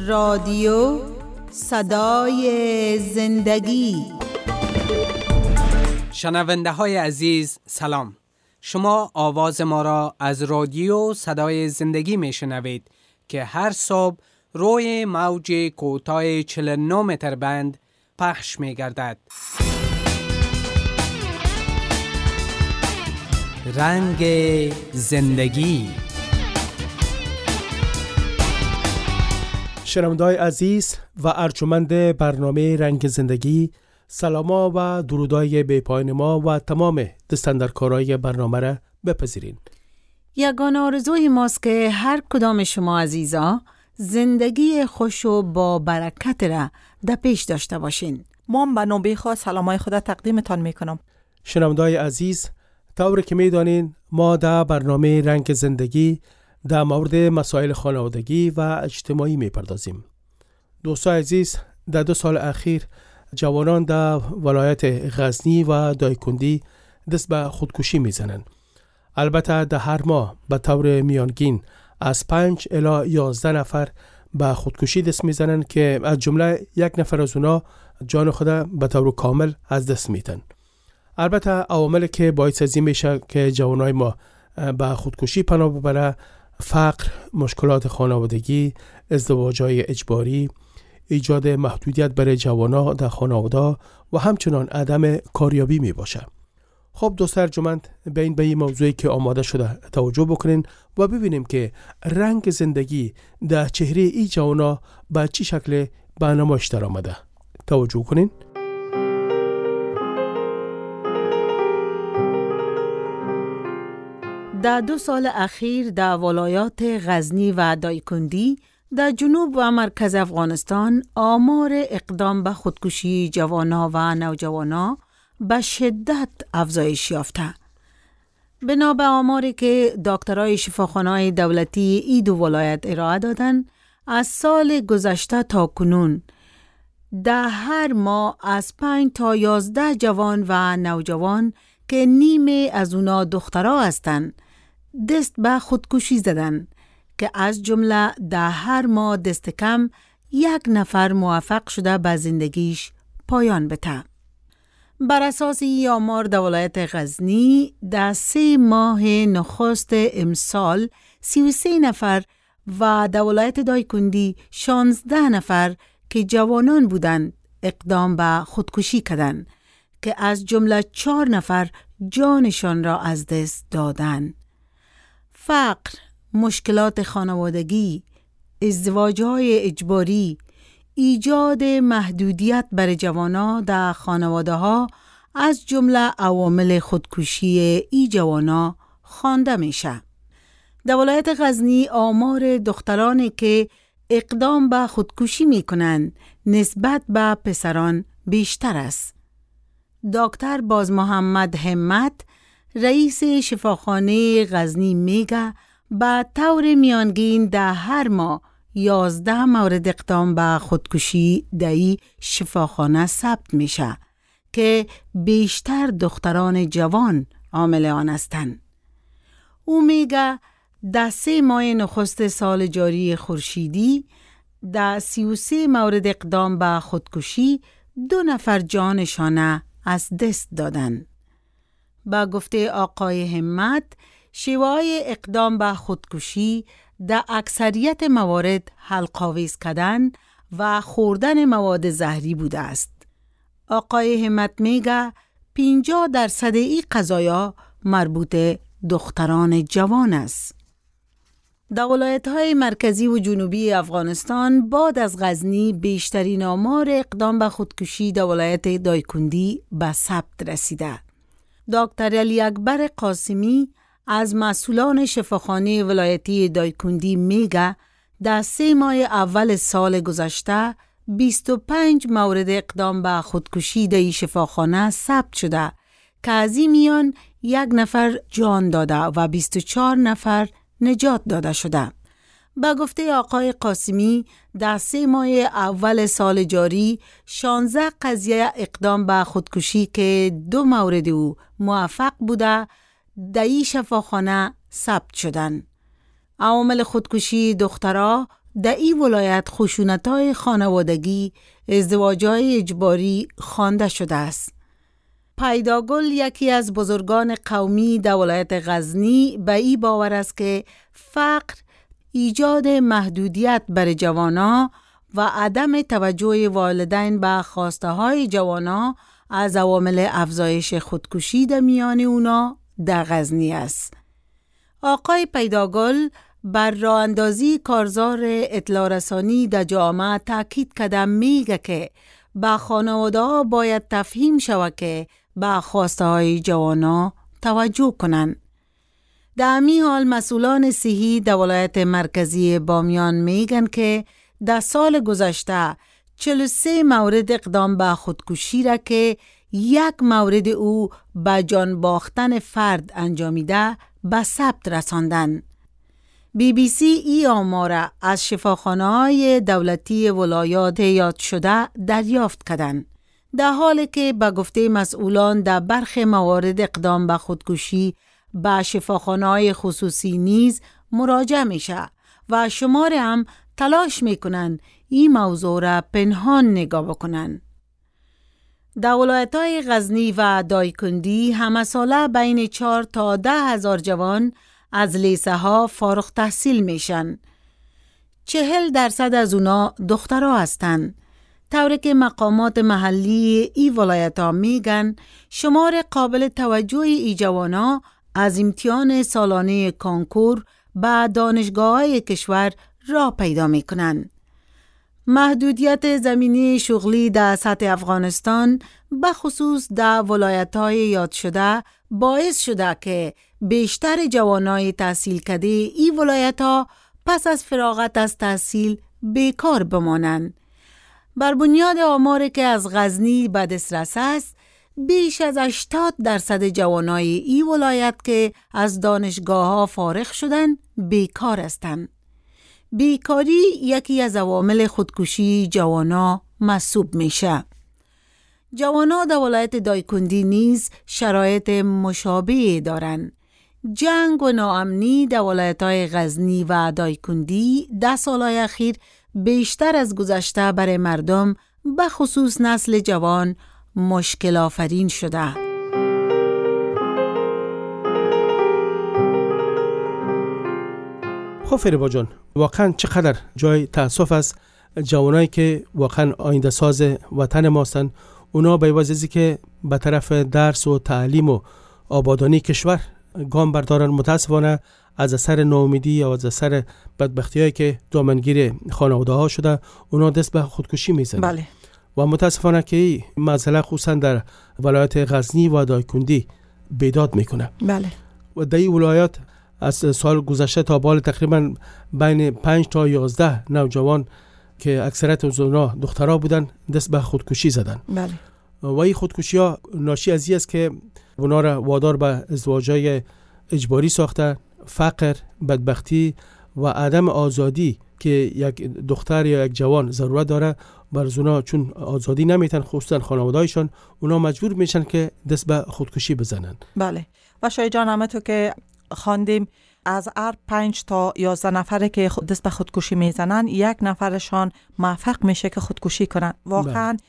رادیو صدای زندگی. شنونده های عزیز سلام. شما آواز ما را از رادیو صدای زندگی می شنوید که هر صبح روی موج کوتاه 49 متر بند پخش می گردد. رنگ زندگی. شنونده‌های عزیز و ارجمند برنامه رنگ زندگی، سلاما و درودای بی‌پایان ما و تمام دستاندرکارای برنامه را بپذیرین. یگانه آرزوی ماست که هر کدام شما عزیزا زندگی خوش و با برکت را در پیش داشته باشین. ما به نوبه خاص سلامای خدا تقدیمتان میکنم. شنونده‌های عزیز، طور که میدانین ما در برنامه رنگ زندگی در مورد مسائل خانوادگی و اجتماعی میپردازیم. دوستان عزیز، در 2 سال اخیر جوانان در ولایت غزنی و دایکندی دست به خودکشی میزنند. البته در هر ماه به طور میانگین از 5 الی 11 نفر به خودکشی دست میزنند که از جمله 1 نفر از اونا جان خود به طور کامل از دست میدن. البته عواملی که باعث از این میشه که جوانای ما به خودکشی پناه ببره: فقر، مشکلات خانوادگی، ازدواج‌های اجباری، ایجاد محدودیت برای جوانان در خانواده و همچنان عدم کاریابی می باشه. خب دوستان ارجمند، به این موضوعی که آماده شده توجه بکنین و ببینیم که رنگ زندگی در چهره ای جوانا به چی شکل به نمایش در آمده. توجه کنین. در 2 سال اخیر در ولایات غزنی و دایکندی در جنوب و مرکز افغانستان آمار اقدام به خودکشی جوانان و نوجوانان به شدت افزایش یافته. بنا به آماری که دکترای شفاخانه‌های دولتی ای 2 ولایت ارائه دادن، از سال گذشته تا کنون در هر ماه از 5 تا 11 جوان و نوجوان که نیمه از اونا دخترها هستند دست به خودکشی زدن که از جمله در هر ماه دست کم 1 نفر موفق شده به زندگیش پایان بده. بر اساس این آمار در ولایت غزنی در 3 ماه نخست امسال 33 نفر و در ولایت دایکندی 16 نفر که جوانان بودند اقدام به خودکشی کردند که از جمله 4 نفر جانشان را از دست دادند. فقر، مشکلات خانوادگی، ازدواج‌های اجباری، ایجاد محدودیت برای جوانان در خانواده‌ها از جمله عوامل خودکشی ای جوانان خوانده میشه. در ولایت غزنی آمار دخترانی که اقدام به خودکشی میکنند نسبت به پسران بیشتر است. دکتر باز محمد همت، رئیس شفاخانه غزنی میگه به طور میانگین در هر ماه 11 مورد اقدام به خودکشی در این شفاخانه ثبت میشه که بیشتر دختران جوان عامل آن هستند. او میگه در 3 ماه نخست سال جاری خورشیدی در 33 مورد اقدام به خودکشی 2 نفر جانشان از دست دادن. با گفته آقای همت، شیوه اقدام به خودکشی در اکثریت موارد حلق‌آویز کردن و خوردن مواد زهری بوده است. آقای همت میگه 50% این قضایا مربوط دختران جوان است. در ولایت‌های مرکزی و جنوبی افغانستان بعد از غزنی بیشترین آمار اقدام به خودکشی در ولایت دایکندی به ثبت رسیده. دکتر علی اکبر قاسمی از مسئولان شفاخانه ولایتی دایکندی میگه در 3 ماه اول سال گذشته 25 مورد اقدام به خودکشی در شفاخانه ثبت شده که از این میان 1 نفر جان داده و 24 نفر نجات داده شده. با گفته آقای قاسمی در 3 ماه اول سال جاری 16 قضیه اقدام به خودکشی که 2 مورد او موفق بوده در این شفاخانه ثبت شدند. عوامل خودکشی دخترها در این ولایت خشونت‌های خانوادگی، ازدواج‌های اجباری خوانده شده است. پیداگل یکی از بزرگان قومی در ولایت غزنی به این باور است که فقر، ایجاد محدودیت بر جوانان و عدم توجه والدین به خواسته های جوانان از عوامل افزایش خودکشی در میان اونا در غزنی است. آقای پیداگل بر راه اندازی کارزار اطلاع رسانی در جامعه تاکید کرده، میگه که به خانواده ها باید تفهیم شود که به خواسته های جوانان توجه کنند. در همین حال مسئولان صحی در ولایت مرکزی بامیان میگن که در سال گذشته 43 مورد اقدام به خودکشی را که یک مورد او به جان باختن فرد انجامیده به ثبت رساندن. BBC ای آمار از شفاخانه‌های دولتی ولایات یاد شده دریافت کردند، در حالی که به گفته مسئولان در برخی موارد اقدام به خودکشی به شفاخانه‌های خصوصی نیز مراجعه میشه و شمار هم تلاش میکنن این موضوع را پنهان نگاه بکنن. در ولایت‌های غزنی و دایکندی همه ساله بین 4 تا 10 هزار جوان از لیسه ها فارغ تحصیل میشن. 40% از اونا دخترها هستن. طوری که مقامات محلی ای ولایت ها میگن شمار قابل توجه ای جوانا از امتحان سالانه کانکور به دانشگاه‌های کشور راه پیدا میکنن. محدودیت زمینی شغلی در سطح افغانستان به خصوص در ولایت‌های یاد شده باعث شده که بیشتر جوانای تحصیل کرده این ولایت‌ها پس از فراغت از تحصیل بیکار بمانند. بر بنیاد آماری که از غزنی به دسترس است، بیش از 80% جوانای این ولایت که از دانشگاه‌ها فارغ شدند بیکار هستند. بیکاری یکی از عوامل خودکشی جوانا محسوب میشه. جوانا در ولایت دایکندی نیز شرایط مشابه دارند. جنگ و ناامنی در ولایت‌های غزنی و دایکندی در سالهای اخیر بیشتر از گذشته برای مردم به خصوص نسل جوان مشکل آفرین شده. خب فریبا جان، واقعا چقدر جای تأسف است جوانایی که واقعا آینده ساز وطن ماستن، اونا به واسطه که به طرف درس و تعلیم و آبادانی کشور گام بردارن، متاسفانه از اثر ناامیدی یا از اثر بدبختی‌هایی که دامنگیر خانواده‌ها شده، اونا دست به خودکشی میزنن. بله. و متاسفانه که این مسئله خصوصا در ولایت غزنی و دایکندی بیداد میکنه. بله. و در این ولایت از سال گذشته تا بال تقریبا بین 5 تا 11 نوجوان که اکثریت از اونها دخترها بودن دست به خودکشی زدن. بله. و این خودکشی ها ناشی از این است که اونا را وادار به ازدواج‌های اجباری ساخته، فقر، بدبختی و عدم آزادی که یک دختر یا یک جوان ضرورت داره، بر اونا چون آزادی نمیتن، خصوصا خانواده‌هایشان، اونا مجبور میشن که دست به خودکشی بزنن. بله. و شای جان، همه تو که خواندیم از 5 تا 11 نفره که دست به خودکشی میزنن، یک نفرشان موفق میشه که خودکشی کنن. واقعا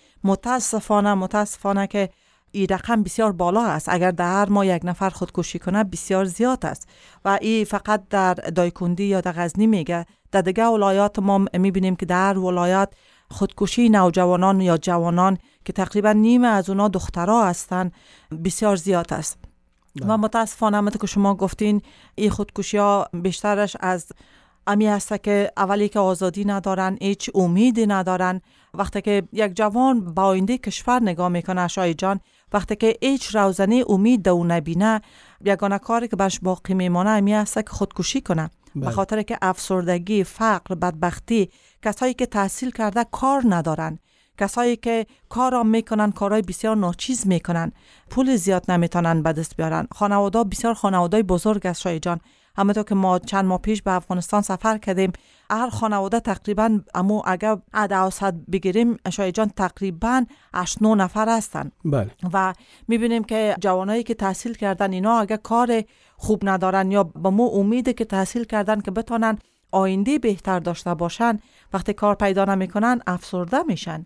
متاسفانه که این رقم بسیار بالا است. اگر در هر ماه یک نفر خودکشی کنه بسیار زیاد است و این فقط در دایکندی یا در غزنی میگه. در دیگه ولایات ما میبینیم که در هر ولایت خودکشی نوجوانان یا جوانان که تقریبا نیمه از اونا دخترها هستن بسیار زیاد است. و متاسفانه همونطور که شما گفتین این خودکشی ها بیشترش از امی هسته که اولی که آزادی ندارن، هیچ امیدی ندارن. وقتی که یک جوان با آینده کشور نگاه میکنه شای جان، وقتی که هیچ روزنه امید دو نبینه، یگانه کاری که برش باقی میمانه امی هسته که خودکشی کنه. به خاطر که افسردگی، فقر، بدبختی، کسایی که تحصیل کرده کار ندارن، کسایی که کارا میکنن، کارهای بسیار ناچیز میکنن، پول زیاد نمیتونن به دست بیارن. خانواده بسیار خانواده بزرگ است شای جان. همونطور که ما چند ماه پیش به افغانستان سفر کردیم، هر خانواده تقریبا اگر عدد بگیریم شای جان تقریبا 8-9 نفر هستن. بله. و میبینیم که جوانایی که تحصیل کردن اینا اگر کار خوب ندارن یا با مو امیده که تحصیل کردن که بتونن آینده بهتر داشته باشن، وقتی کار پیدا نمیکنن افسرده میشن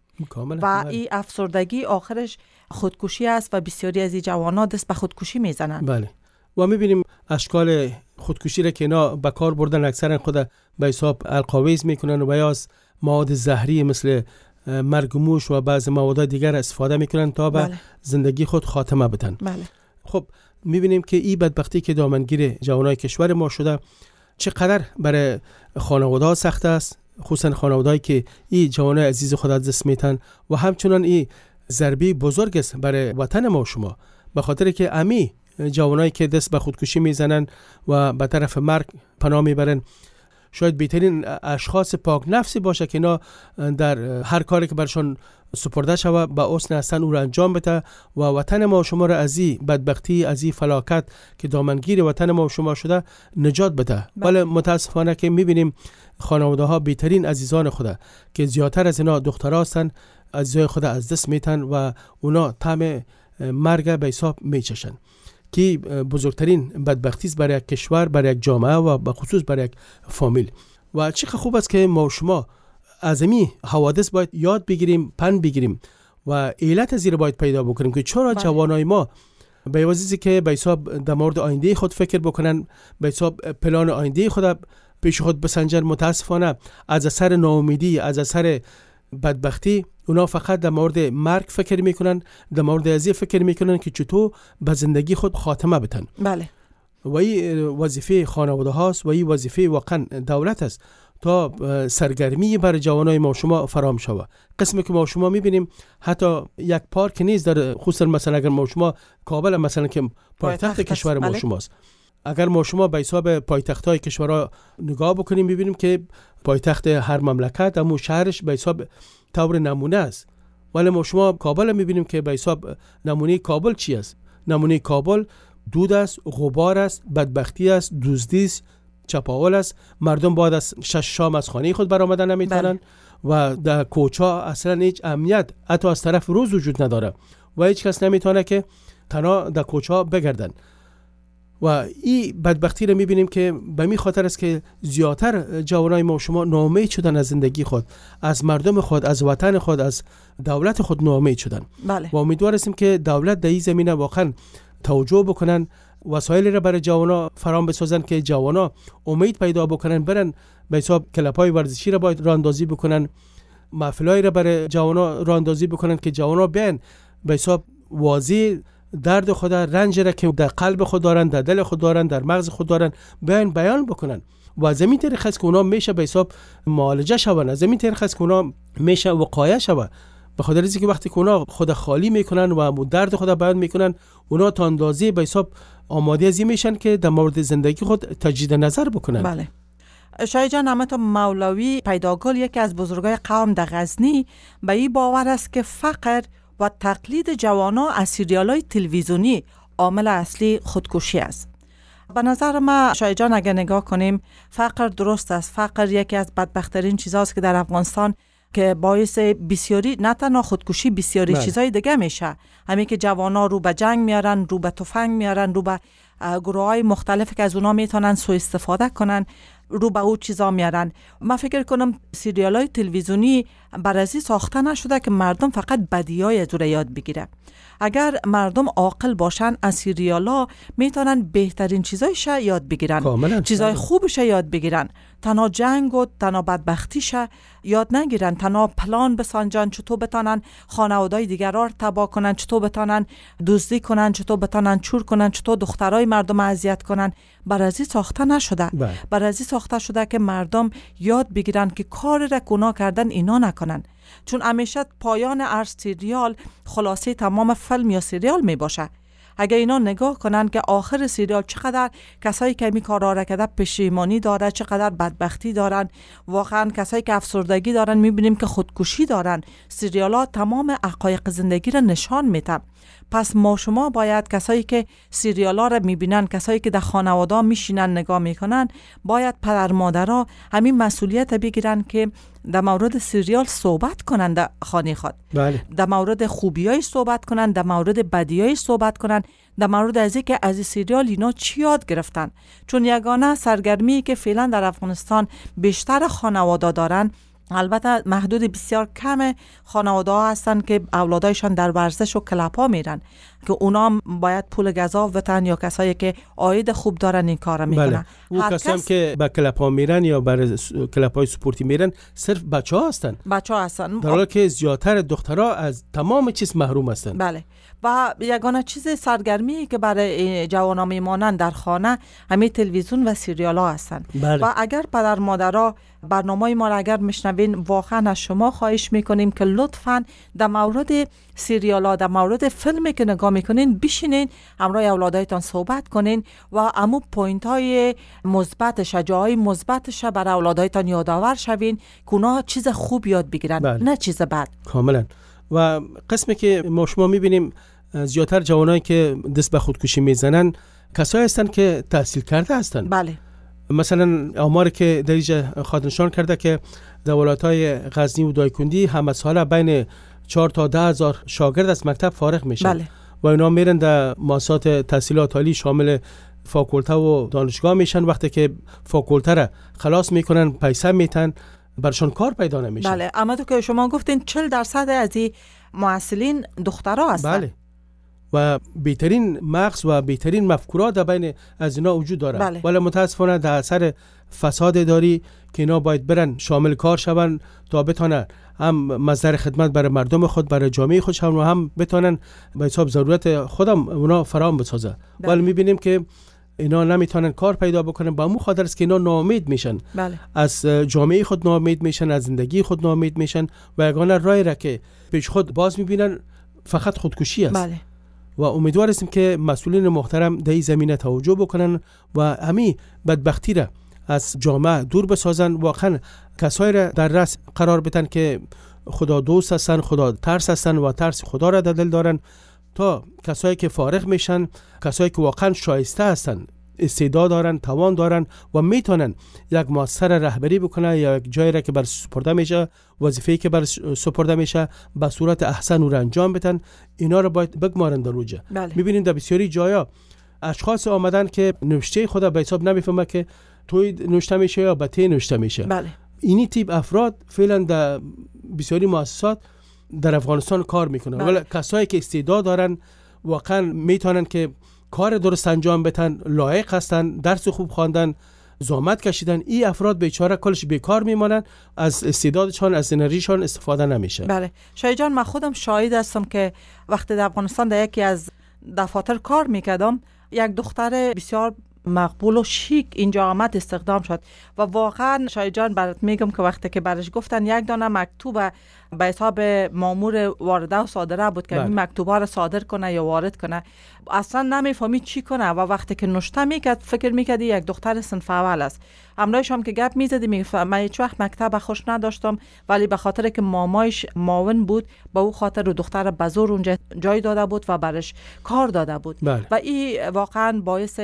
و این افسردگی آخرش خودکشی است و بسیاری از این جوانان دست به خودکشی میزنن. بله. و میبینیم اشکال خودکشی را که اینا به کار بردن اکثرا خود به حساب القاویز میکنن و یا از مواد زهری مثل مرگوموش و بعض مواد دیگر استفاده میکنن تا به زندگی خود خاتمه بدن. بله. خب میبینیم که این بدبختی که دامنگیر جوانای کشور ما شده چقدر برای خانواده‌ها سخت است، خصوصا خانواده‌ای که این جوانای عزیز خود از دست میتن و همچنان این ضربه بزرگ است برای وطن ما و شما، به خاطر که امی جوانایی که دست به خودکشی میزنن و به طرف مرگ پناه میبرن شاید بهترین اشخاص پاک نفسی باشه که اینا در هر کاری که برشان سپرده شوه به حسن هستن او را انجام بده و وطن ما و شما را از این بدبختی، از این فلاکت که دامنگیر وطن ما و شما شده نجات بده. ولی متاسفانه که میبینیم خانواده ها بهترین عزیزان خود که زیادتر از اینا دخترها هستند عزیزای خود از دست میتن و اونا طعم مرگ به حساب میچشن که بزرگترین بدبختی است برای یک کشور، برای یک جامعه و به خصوص برای یک فامیل. و چقدر خوب است که ما و شما از این حوادث باید یاد بگیریم، پند بگیریم و علت از این باید پیدا بکنیم که چرا جوانای ما به واسطه که به حساب در مورد آینده خود فکر بکنن، به حساب پلان آینده خود پیش خود بسنجن، متاسفانه از اثر ناامیدی، از اثر بدبختی اونا فقط در مورد مرگ فکر میکنن، در مورد ازی فکر میکنن که چطور به زندگی خود خاتمه بدن. بله. و این وظیفه خانواده هاست و این وظیفه واقعا دولت است تا سرگرمی برای جوانای ما شما فراهم شود. قسمی که ما شما میبینیم حتی یک پارک نیست در، خصوصا مثلا اگر ما شما کابل مثلا که پایتخت کشور ما شماست، اگر ما شما به حساب پایتخت‌های کشورها نگاه بکنیم ببینیم که پایتخت هر مملکت همون شهرش به حساب طور نمونه است، ولی ما شما کابل میبینیم که به حساب نمونه کابل چی است؟ نمونه کابل دود است، غبار است، بدبختی است، دزدی است، چپاول است، مردم بعد از 6 شام از خانه خود برآمدن نمیتونن و در کوچا اصلا هیچ امنیت حتی از طرف روز وجود نداره و هیچ کس نمیتونه که تنها در کوچا بگردن. و این بدبختی رو میبینیم که به می خاطر است که زیادتر جوانای ما و شما ناامید شدن از زندگی خود، از مردم خود، از وطن خود، از دولت خود ناامید شدن. بله. و امیدوار هستیم که دولت در این زمینه واقعا توجه بکنن، وسایلی را برای جوانا فراهم بسازن که جوانا امید پیدا بکنن، برن به حساب کلب‌های ورزشی را باید راهاندازی بکنن، محفل‌های را برای جوانا راهاندازی بکنن که جوانا بیان به حساب واضح درد خود، رنج را که در قلب خود دارن، در دل خود دارن، در مغز خود دارن بیان بکنن و از این طریق است که اونا میشه به حساب معالجه شون، از این طریق است که اونا میشه وقایه شون. به خاطر اینکه وقتی که اونا خود خالی میکنن و درد خود بیان میکنن، اونا تا اندازه به حساب آماده از این میشن که در مورد زندگی خود تجدید نظر بکنن. بله. شایع جان، نامت مولوی پیداگل یکی از بزرگای قوم در غزنی به این باور است که فقر و تقلید جوانا از سریال‌های تلویزیونی عامل اصلی خودکشی است. به نظر ما شایع جان اگر نگاه کنیم فقر درست است. فقر یکی از بدبخت‌ترین چیزاست که در افغانستان که باعث بسیاری نه تنها خودکشی بسیاری چیزای دیگه میشه. همین که جوانا رو به جنگ میارن، رو به تفنگ میارن، رو به گروه‌های مختلف که از اونا میتونن سوء استفاده کنن، رو به او چیزا میارن. من فکر کنم سریال‌های تلویزیونی برازی ساخته نشده که مردم فقط بدیای از او یاد بگیره. اگر مردم عاقل باشن از سریالا میتونن بهترین چیزایش یاد بگیرن، چیزای خوبش یاد بگیرن، تنها جنگ و تنها بدبختیش یاد نگیرن، تنها پلان بسنجن چطور بتونن خانواده‌های دیگر را تباه کنن، چطور بتونن دزدی کنن، چطور بتونن چور کنن، چطور دخترای مردم اذیت کنن. برازی ساخته نشده. برازی ساخته شده که مردم یاد بگیرن که کار را گناه کردن اینا نکنن، چون همیشه پایان هر سریال خلاصه تمام فیلم یا سریال می باشه. اگر اینا نگاه کنن که آخر سریال چقدر کسایی که می کارا را کرده پشیمانی داره، چقدر بدبختی دارن، واقعا کسایی که افسردگی دارن میبینیم که خودکشی دارن. سریال ها تمام حقایق زندگی را نشان میدن. پس ما شما باید کسایی که سریال ها را میبینن، کسایی که در خانواده میشینن نگاه میکنن، باید پدر مادرها همین مسئولیت بگیرن که در مورد سریال صحبت کنن در خانه خود. بله. در مورد خوبیای صحبت کنن، در مورد بدیای صحبت کنن، در مورد از اینکه از سریال اینا چی یاد گرفتن. چون یگانه سرگرمی که فعلا در افغانستان بیشتر خانواده دارن، البته محدود بسیار کم خانواده ها هستن که اولادایشان در ورزش و کلپ ها میرن که اونا هم باید پول گزاف بتن، یا کسایی که عاید خوب دارن این کار میکنن. بله. او کسایی که به کلپ ها میرن یا برای کلپ های سپورتی میرن صرف بچه ها هستن. در حالی که زیادتر دخترها از تمام چیز محروم هستن. بله. و یگانه چیز سرگرمی که برای جوانا میمانند در خانه همین تلویزیون و سریال ها هستن. بله. و اگر پدر مادرها برنامه ما را اگر میشنوین، واقعا از شما خواهش میکنیم که لطفاً در مورد سریال ها، در مورد فیلمی که نگاه میکنین بشینین همراه اولادایتان صحبت کنین و امو پوینت های مثبتش، جاهای مثبتش برای اولادایتان یادآور شوین که اونا چیز خوب یاد بگیرن. بله. نه چیز بد. کاملا. و قسمی که ما شما میبینیم زیادتر جوانایی که دست به خودکشی میزنن کسایی هستن که تحصیل کرده هستن. بله. مثلا آمار که در اینجا خاطرنشان کرده که در ولایت‌های غزنی و دایکنډي همه ساله بین 4 تا 10 هزار شاگرد از مکتب فارغ میشن. بله. و اینا میرن در مؤسسات تحصیلات عالی شامل فاکولته و دانشگاه میشن. وقتی که فاکولته را خلاص میکنن پیسه میتن، برشان کار پیدا نمیشه. بله. اما تو که شما گفتین 40% از این محصلین دخترها هستن. بله. و بهترین مغز و بهترین مفکورات در بین از اینا وجود داره. بله. ولی متاسفانه در اثر فساد اداری که اینا باید برن شامل کار شون تا بتونن هم مصدر خدمت برای مردم خود، برای جامعه خودشون، و هم بتونن به حساب ضرورت خودم اونا فراهم بسازه. ولی میبینیم که اینا نمیتونن کار پیدا بکنن، با مو خاطر است که اینا ناامید میشن. بله. از جامعه خود ناامید میشن، از زندگی خود ناامید میشن و یگانه راهی را که پیش خود باز میبینن فقط خودکشی است. بله. و امیدوار هستیم که مسئولین محترم در این زمینه توجه بکنن و همین بدبختی را از جامعه دور بسازن. واقعا کسایی را در رأس قرار بدن که خدا دوست هستن، خدا ترس هستن و ترس خدا را در دل دارن، تا کسایی که فارغ میشن، کسایی که واقعا شایسته هستن، استعداد دارن، توان دارن و میتونن یک مؤسسه رهبری بکنن یا یک جایی را که بر سپرده میشه، وظیفه‌ای که بر سپرده میشه به صورت احسن رو انجام بدن. اینا رو باید بگمارن در روجه. بله. میبینیم در بسیاری جایا اشخاص آمدن که نوشته خدا به حساب نمیفهمه که توی نوشته میشه یا بته نوشته میشه. بله. اینی تیپ افراد فعلا در بسیاری مؤسسات در افغانستان کار میکنن. بله. ولی کسایی که استعداد دارن واقعا میتونن که کار درست انجام بدن، لایق هستن، درس خوب خواندن، زحمت کشیدن، این افراد بیچاره کلش بیکار میمونن، از استعدادشان، از انرژیشان استفاده نمیشه. بله. شایع جان، من خودم شاهد هستم که وقتی در افغانستان در یکی از دفاتر کار میکردم، یک دختر بسیار مقبول و شیک اینجا آمد استخدام شد و واقعا شایع جان برات میگم که وقتی که برش گفتن یک دانه مکتوب به حساب مامور وارده و صادره بود که این مکتوبا رو صادر کنه یا وارد کنه، اصلا نمیفهمید چی کنه و وقتی که نوشته میکرد فکر میکرد یک دختر صنف اول است. همراهش هم که گپ میزدی میگفت من هیچ وقت مکتب خوش نداشتم، ولی به خاطر که مامایش معاون بود به او خاطر رو دختر بزرگ اونجا جای داده بود و برش کار داده بود. بله. و این واقعا باعث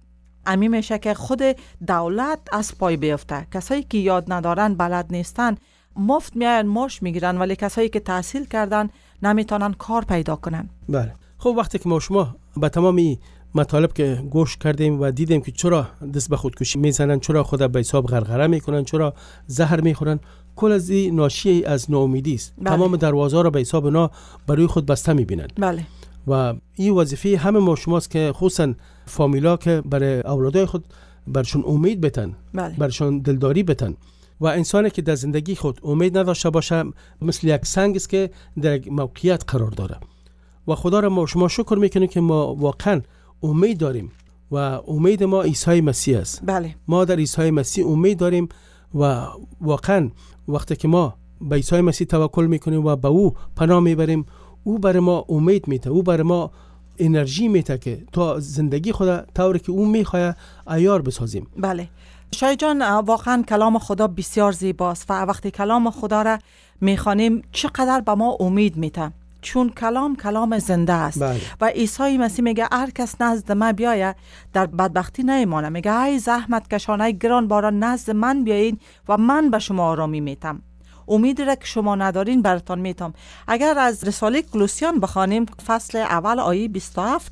امی میشه که خود دولت از پای بیفته. کسایی که یاد ندارن، بلد نیستن، مفت میاین ماش میگیرن، ولی کسایی که تحصیل کردن نمیتونن کار پیدا کنن. بله. خب وقتی که ما شما به تمامی مطالب که گوش کردیم و دیدیم که چرا دست به خودکشی میزنن، چرا خود به حساب غرغره میکنن، چرا زهر میخورن، کل از این ناشی از ناامیدی است. بله. تمام دروازه را به حساب اونا برای خود بسته میبینن. بله. و این وظیفه همه ما شماست که خصوصا فامیلا که برای اولادای خود برشون امید بتن. بله. برشون دلداری بتن. و انسانی که در زندگی خود امید نداشته باشه مثل یک سنگ است که در یک موقعیت قرار داره. و خدا را ما شما شکر میکنیم که ما واقعا امید داریم و امید ما عیسی مسیح است. بله. ما در عیسی مسیح امید داریم و واقعا وقتی که ما به عیسی مسیح توکل میکنیم و به او پناه میبریم، او برای ما امید میده، او برای ما انرژی میده که تا زندگی خدا طوری که او میخواد عیار بسازیم. بله. شایع جان، واقعا کلام خدا بسیار زیباست و وقتی کلام خدا را میخوانیم چقدر به ما امید میده. چون کلام زنده است. بله. و عیسی مسیح میگه هر کس نزد من بیاید در بدبختی نیمانه. میگه ای زحمت کشان، ای گران باران، نزد من بیاین و من به شما آرامی میتم. امیدی را که شما ندارین براتون میتم. اگر از رساله کولوسیان بخوانیم فصل اول آیه 27،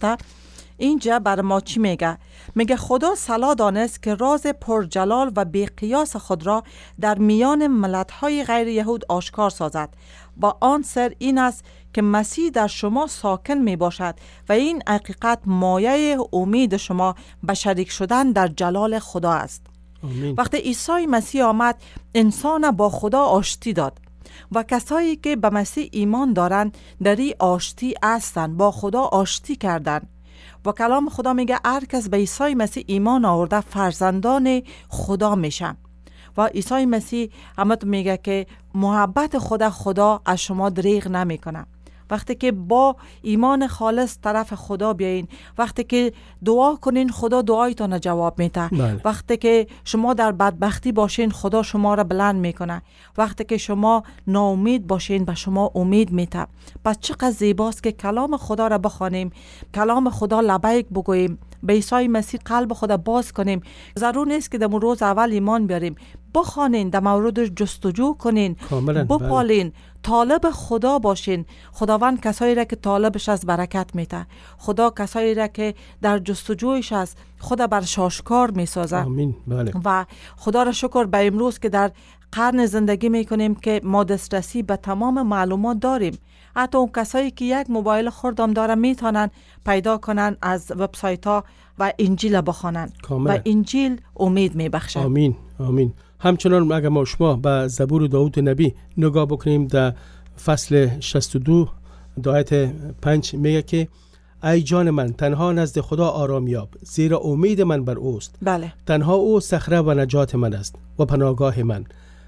اینجا بر ما چی میگه؟ میگه خدا صلاح دانست که راز پرجلال و بی‌قیاس خود را در میان ملت‌های غیر یهود آشکار سازد و آن سر این است که مسیح در شما ساکن می باشد و این حقیقت مایه امید شما به شریک شدن در جلال خدا است. آمین. وقتی عیسی مسیح آمد انسان با خدا آشتی داد و کسایی که به مسیح ایمان دارند در این آشتی هستند، با خدا آشتی کردند. و کلام خدا میگه هر کس به عیسی مسیح ایمان آورده فرزندان خدا میشه. و عیسی مسیح همت میگه که محبت خدا از شما دریغ نمیکنه. وقتی که با ایمان خالص طرف خدا بیاین، وقتی که دعا کنین خدا دعایتان جواب میده. بله. وقتی که شما در بدبختی باشین خدا شما را بلند میکنه. وقتی که شما ناامید باشین به شما امید میده. پس چقدر زیباست که کلام خدا را بخوانیم، کلام خدا لبیک بگوییم، به عیسی مسیح قلب خدا باز کنیم. ضرور نیست که در روز اول ایمان بیاریم، بخوانین، در موردش جستجو کنین، بپالین، طالب خدا باشین. خداوند کسایی را که طالبش از برکت میده. خدا کسایی را که در جستجویش است خدا برش آشکار میسازه. آمین. بله. و خدا را شکر به امروز که در قرن زندگی میکنیم که ما دسترسی به تمام معلومات داریم. حتی اون کسایی که یک موبایل خردم دارن میتونن پیدا کنن از وبسایت ها و انجیل بخوانن و انجیل امید میبخشه. آمین. آمین. همچنان اگر ما شما به زبور داود نبی نگاه بکنیم در فصل 62 آیه 5 میگه که ای جان من تنها نزد خدا آرام یاب، زیرا امید من بر اوست. بله. تنها او صخره و نجات من است و پناهگاه من،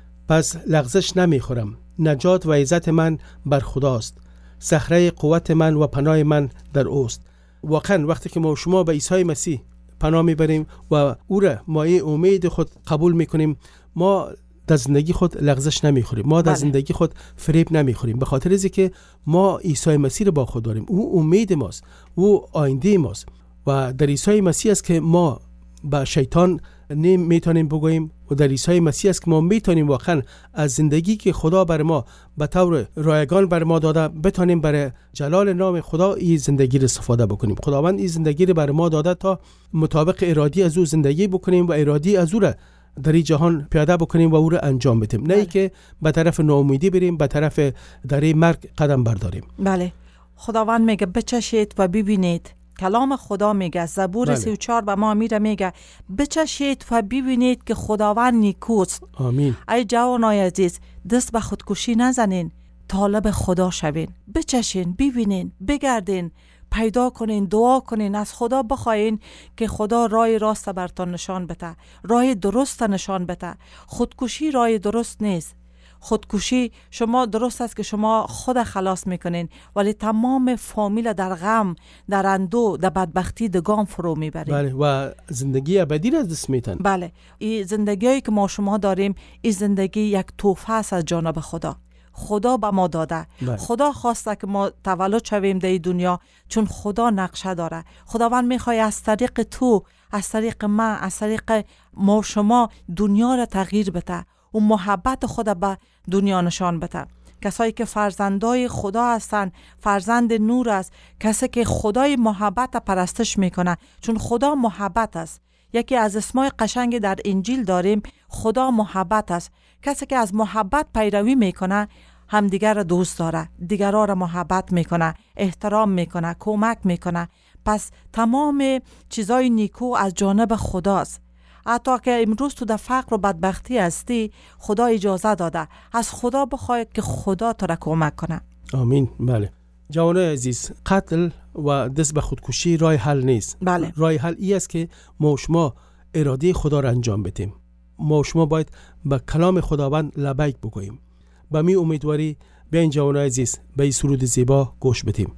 پس لغزش نمیخورم. نجات و عزت من بر خداست، صخره قوت من و پناه من در اوست. واقعا وقتی که ما شما به عیسی مسیح پناه میبریم و او را مایه امید خود قبول میکنیم، ما در زندگی خود لغزش نمیخوریم، ما در زندگی خود فریب نمیخوریم، به خاطر از که ما عیسی مسیح را با خود داریم. او امید ماست، او آینده ماست و در عیسی مسیح است که ما با شیطان نمیتونیم بگوییم و در عیسی مسیح است که ما میتونیم واقعا از زندگی که خدا بر ما به طور رایگان بر ما داده بتونیم برای جلال نام خدا این زندگی را استفاده بکنیم. خداوند این زندگی را بر ما داده تا مطابق ارادی از او زندگی بکنیم و ارادی از او را در این جهان پیاده بکنیم و او را انجام بدیم، نه که به طرف ناامیدی بریم، به طرف در مرگ قدم برداریم. بله. خداوند میگه بچشید و ببینید. کلام خدا میگه زبور 34 به ما میگه بچشید و ببینید که خداوند نیکوست. آمین. ای جوانای عزیز دست به خودکشی نزنین، طالب خدا شوین. بچشین، ببینین، بگردین، پیدا کنین، دعا کنین، از خدا بخواین که خدا راه راست برتان نشان بده، راه درست نشان بده. خودکشی راه درست نیست. خودکشی شما درست است که شما خود خلاص میکنین، ولی تمام فامیل در غم، در اندو، در بدبختی دگام فرو میبرین. بله. و زندگی ابدی را از دست میتن. بله. این زندگیی که ما شما داریم، این زندگی یک تحفه است از جانب خدا. خدا به ما داده. بله. خدا خواسته که ما تولد شویم در این دنیا، چون خدا نقشه داره. خداوند میخواد از طریق تو، از طریق من، از طریق ما شما دنیا را تغییر بده و محبت خدا به دنیا نشان بده. کسایی که فرزندای خدا هستن، فرزند نور است، کسی که خدای محبت پرستش میکنه، چون خدا محبت است. یکی از اسمای قشنگ در انجیل داریم، خدا محبت است. کسی که از محبت پیروی میکنه همدیگر را دوست داره، دیگران را محبت میکنه، احترام میکنه، کمک میکنه. پس تمام چیزای نیکو از جانب خداست. حتی که امروز تو در فقر و بدبختی هستی، خدا اجازه داده از خدا بخوای که خدا تو را کمک کنه. آمین. بله. جوانای عزیز، قتل و دست به خودکشی راه حل نیست. بله. راه حل ای است که ما شما اراده خدا را انجام بدیم. ما شما باید به کلام خداوند لبیک بگوییم. به می امیدواری بیاین جوانای عزیز به این سرود زیبا گوش بدیم.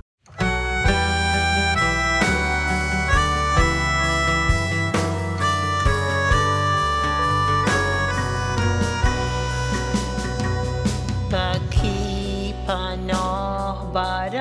پناه برم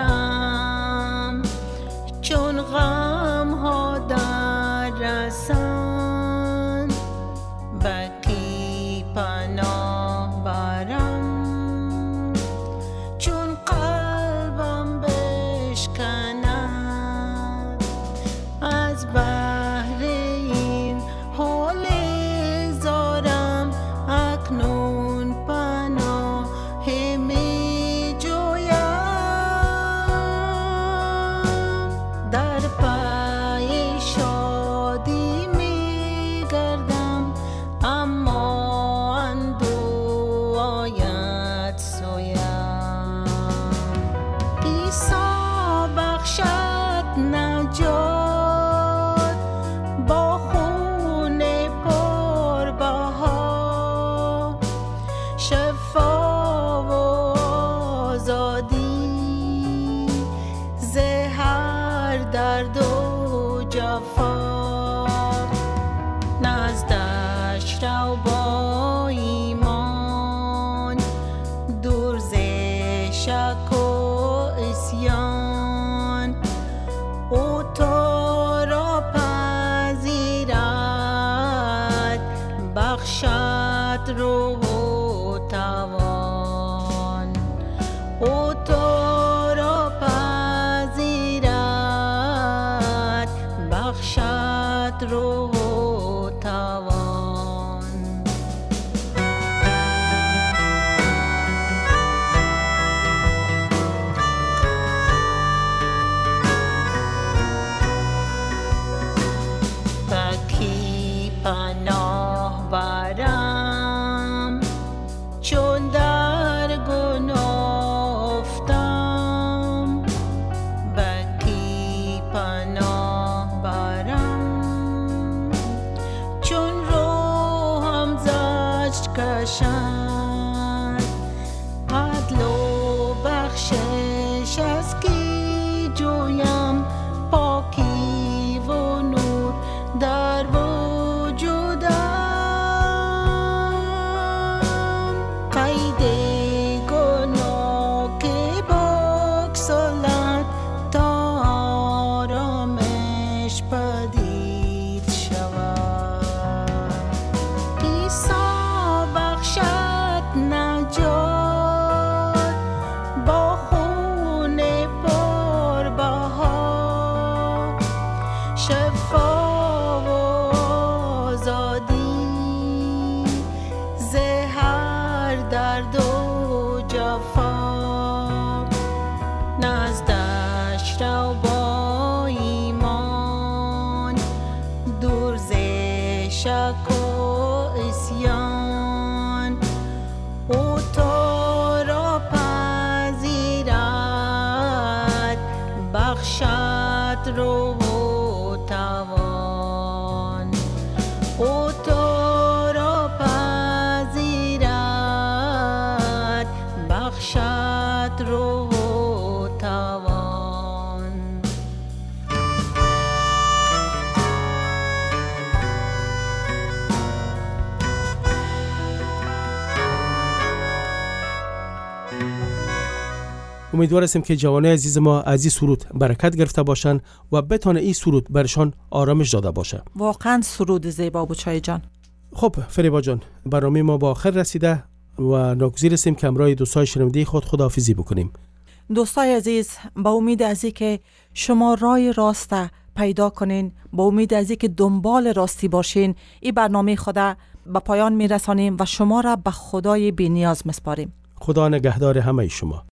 بخشد روح و توان، او تو را پذیرد بخشد روح و توان. بکی پناه برم چون در گناه افتم، بکی پناه برم چون روحم زجر کشد، عدل و بخشش از کی جویم، پاکی و نور در وجودم، قید گناه که بگسلد تا آرامش پدید شود. عیسی بخشد نجات با خون پربها، شفا و آزادی ز هر درد و جفا، نزدش رو با ایمان دور ز شک و عصیان، او تو را پذیرد بخشد روح و توان، او تو را پذیرد بخشد روح و توان. امیدوار هستیم که جوانای عزیز ما از این سرود برکت گرفته باشن و بتونه این سرود برشان آرامش داده باشه. واقعا سرود زیبا بود چای جان. خب فریبا جان، برنامه ما با آخر رسیده و ناگزیر هستیم که همراه دوستای شنونده خود خداحافظی بکنیم. دوستای عزیز، با امید از این که شما راه راست پیدا کنین، با امید از این که دنبال راستی باشین، این برنامه خدا به پایان میرسانیم و شما را به خدای بی‌نیاز میسپاریم. خدا نگهدار همه شما.